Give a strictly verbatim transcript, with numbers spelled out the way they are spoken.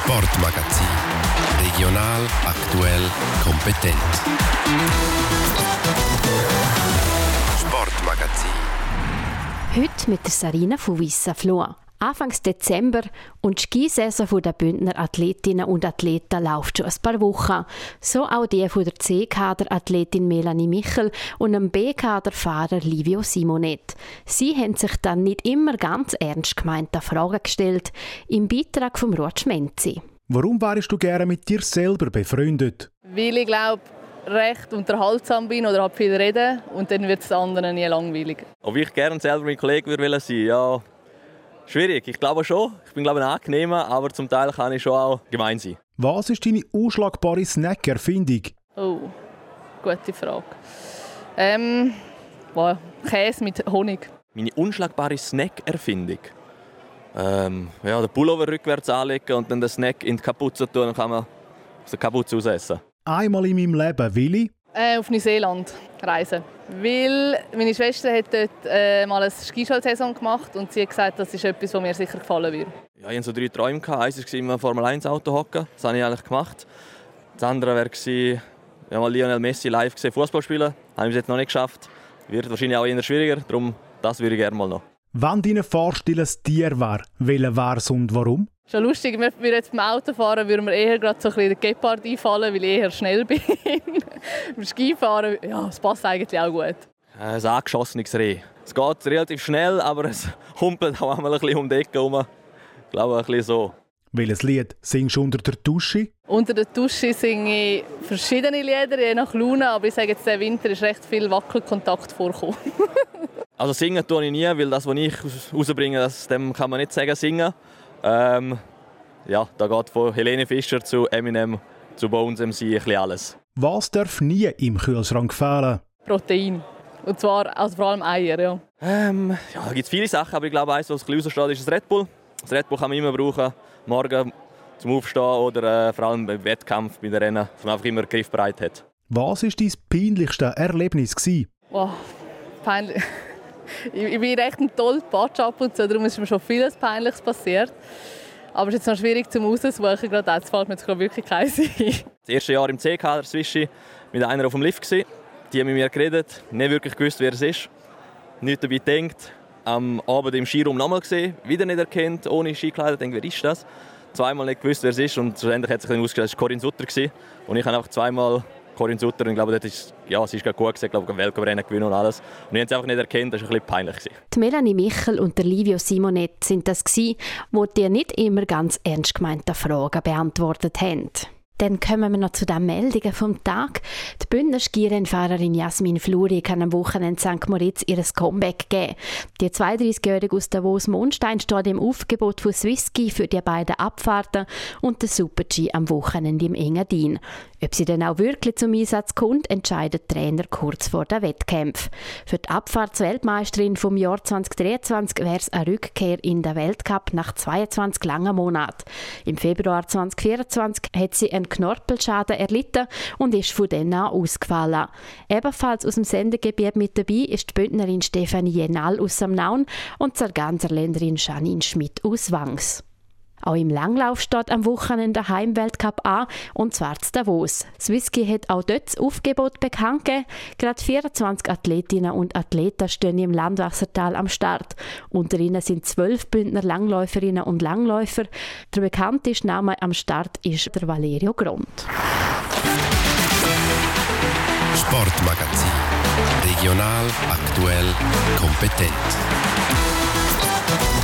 Sportmagazin. Regional, aktuell, kompetent. Sportmagazin. Heute mit der Sarina von Wissaflor. Anfangs Dezember und die Skisaison der Bündner Athletinnen und Athleten läuft schon ein paar Wochen. So auch die von der C-Kader-Athletin Melanie Michel und dem B-Kader-Fahrer Livio Simonet. Sie haben sich dann nicht immer ganz ernst gemeinte Fragen gestellt. Im Beitrag von Ruth Schmenzi. Warum wärst du gerne mit dir selber befreundet? Weil ich glaube, recht unterhaltsam bin oder habe viel reden und dann wird es anderen nie langweilig. Ob ich gerne selber mein Kollege würde sein, ja, schwierig. Ich glaube schon. Ich bin glaube ich, ein angenehmer, aber zum Teil kann ich schon auch gemein sein. Was ist deine unschlagbare Snack-Erfindung? Oh, gute Frage. Ähm, wow, Käse mit Honig. Meine unschlagbare Snack-Erfindung? Ähm, ja, den Pullover rückwärts anlegen und dann den Snack in die Kapuze tun, dann kann man aus der Kapuze raus essen. Einmal in meinem Leben, Willi? Äh, auf Neuseeland reisen. Weil meine Schwester hat dort äh, mal eine Skischulsaison gemacht und sie hat gesagt, das ist etwas, was mir sicher gefallen würde. Ja, ich hatte so drei Träume. Eins war im Formel eins Auto hocken. Das habe ich eigentlich gemacht. Das andere war, ja, mal Lionel Messi live gesehen, Fußball spielen. Das habe ich bis jetzt noch nicht geschafft. Wird wahrscheinlich auch eher schwieriger. Darum, das würde ich gerne mal noch. Wenn deine Vorstellung ein Tier wäre, welcher wäre es und warum? Schon lustig, wenn wir jetzt beim Auto fahren, würden wir eher gerade so ein bisschen den Gepard einfallen, weil ich eher schnell bin. Beim Skifahren, ja, das passt eigentlich auch gut. Ein angeschossenes Reh. Es geht relativ schnell, aber es humpelt auch einmal ein bisschen um die Ecke herum. Ich glaube, ein bisschen so. Welches Lied singst du unter der Dusche? Unter der Dusche singe ich verschiedene Lieder, je nach Laune, aber ich sage jetzt, der Winter ist recht viel Wackelkontakt vorgekommen. Also singen tue ich nie, weil das, was ich rausbringe, das, dem kann man nicht sagen singen. Ähm, ja, da geht von Helene Fischer zu Eminem zu Bones M C ein bisschen alles. Was darf nie im Kühlschrank fehlen? Protein. Und zwar also vor allem Eier, ja. Ähm, ja, da gibt es viele Sachen, aber ich glaube, eines, was ein bisschen raussteht, ist das Red Bull. Das Red Bull kann man immer brauchen, morgen zum Aufstehen oder äh, vor allem beim Wettkampf, bei den Rennen, dass man einfach immer griffbereit hat. Was war dein peinlichste Erlebnis? Wow, peinlich. Ich bin recht ein toller Patsch ab und so, darum ist mir schon vieles Peinliches passiert. Aber es ist jetzt noch schwierig zum Raussuchen, gerade jetzt fällt mir jetzt wirklich kein sein. Das erste Jahr im C-Kader Swissi mit einer auf dem Lift gewesen. Die haben mit mir geredet, nicht wirklich gewusst, wer es ist. Nichts dabei gedacht. Am Abend im Skiraum nochmal gesehen, wieder nicht erkannt, ohne Skikleider. Ich denke, wer ist das? Zweimal nicht gewusst, wer es ist. Und schlussendlich hat sich dann ausgestellt, es war Corinne Sutter. Und ich habe einfach zweimal Corinne Sutter, und ich glaube, das ist, ja, sie ist gut gewesen, ich glaube, Weltcuprennen gewonnen und alles. Und ich habe es einfach nicht erkannt, das war ein bisschen peinlich. Die Melanie Michel und der Livio Simonet sind das gsi, die dir nicht immer ganz ernst gemeinte Fragen beantwortet haben. Dann kommen wir noch zu den Meldungen vom Tag. Die Bündner Skirennfahrerin Jasmin Fluri kann am Wochenende in Sankt Moritz ihr Comeback geben. Die zweiunddreißigjährige aus Davos-Mondstein steht im Aufgebot von Swisski für die beiden Abfahrten und den Super-G am Wochenende im Engadin. Ob sie dann auch wirklich zum Einsatz kommt, entscheidet der Trainer kurz vor den Wettkämpfen. Für die Abfahrtsweltmeisterin vom Jahr zwanzig dreiundzwanzig wäre es eine Rückkehr in den Weltcup nach zweiundzwanzig langen Monaten. Im Februar zwanzig vierundzwanzig hat sie einen Knorpelschaden erlitten und ist von dann an ausgefallen. Ebenfalls aus dem Sendegebiet mit dabei ist die Bündnerin Stefanie Jenal aus Samnaun und die Sarganserländerin Janine Schmidt aus Wangs. Auch im Langlauf steht am Wochenende der Heimweltcup an, und zwar zu Davos. Swisski hat auch dort das Aufgebot bekannt gegeben. Gerade vierundzwanzig Athletinnen und Athleten stehen im Landwassertal am Start. Unter ihnen sind zwölf Bündner Langläuferinnen und Langläufer. Der bekannteste Name am Start ist der Valerio Grond. Sportmagazin. Regional, aktuell, kompetent.